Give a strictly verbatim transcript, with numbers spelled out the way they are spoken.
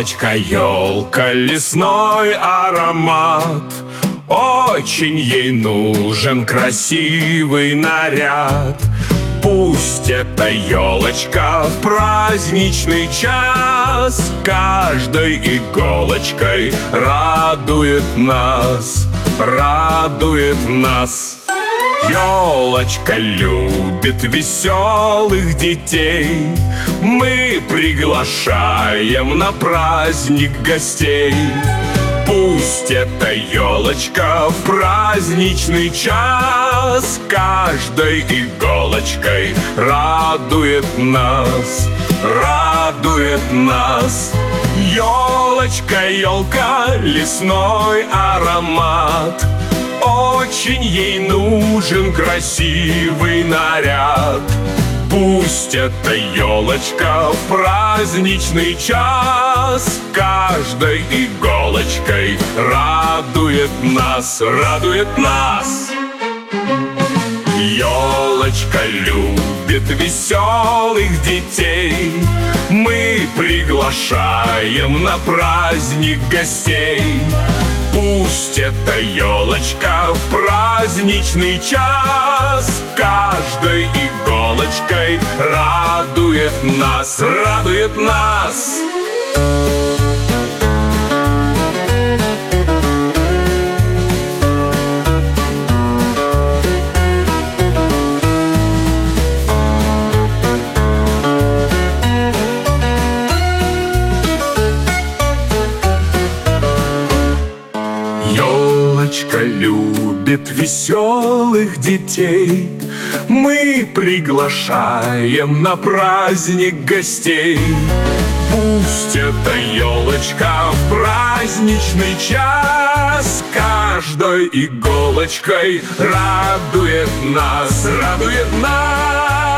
Елочка, елка, лесной аромат. Очень ей нужен красивый наряд. Пусть эта елочка в праздничный час каждой иголочкой радует нас, радует нас. Елочка любит веселых детей. Мы приглашаем на праздник гостей. Пусть эта елочка в праздничный час каждой иголочкой радует нас, радует нас. Елочка, елка, лесной аромат. Очень ей нужен красивый наряд. Пусть эта елочка в праздничный час каждой иголочкой радует нас, радует нас. Елочка любит веселых детей. Мы приглашаем на праздник гостей. Пусть эта елочка в праздничный час каждой иголочкой радует нас, радует нас. Елочка любит веселых детей. Мы приглашаем на праздник гостей. Пусть эта елочка в праздничный час каждой иголочкой радует нас, радует нас.